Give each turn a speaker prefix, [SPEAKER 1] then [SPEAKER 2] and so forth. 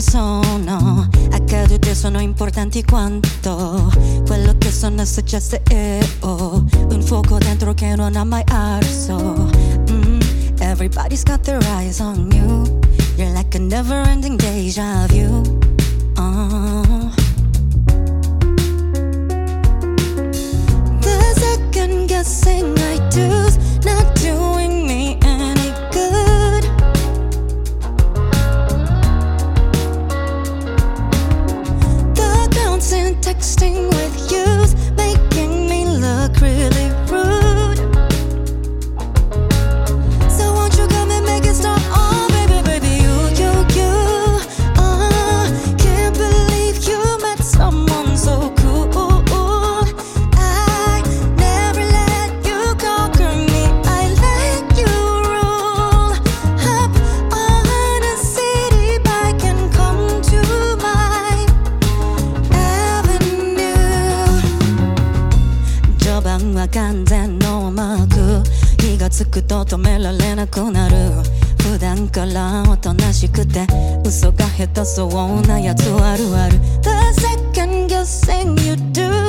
[SPEAKER 1] sono accadute sono importanti quanto quello che sono successo io. Un fuoco dentro che non ha mai arso. Everybody's got their eyes on you. You're like a never-ending deja vu. The second guessing I do's not doing me any good. The constant texting with you's making me look really rude. So won't you come and make it stop? Oh baby, baby, you can't believe you met someone so cool. I never let you conquer me. I let you roll up on a city bike and come to my avenue. 序盤は完全ノーマーク。火がつくと止められなくなる。普段からおとなしくて嘘が下手そうなやつあるある。The second guessing you do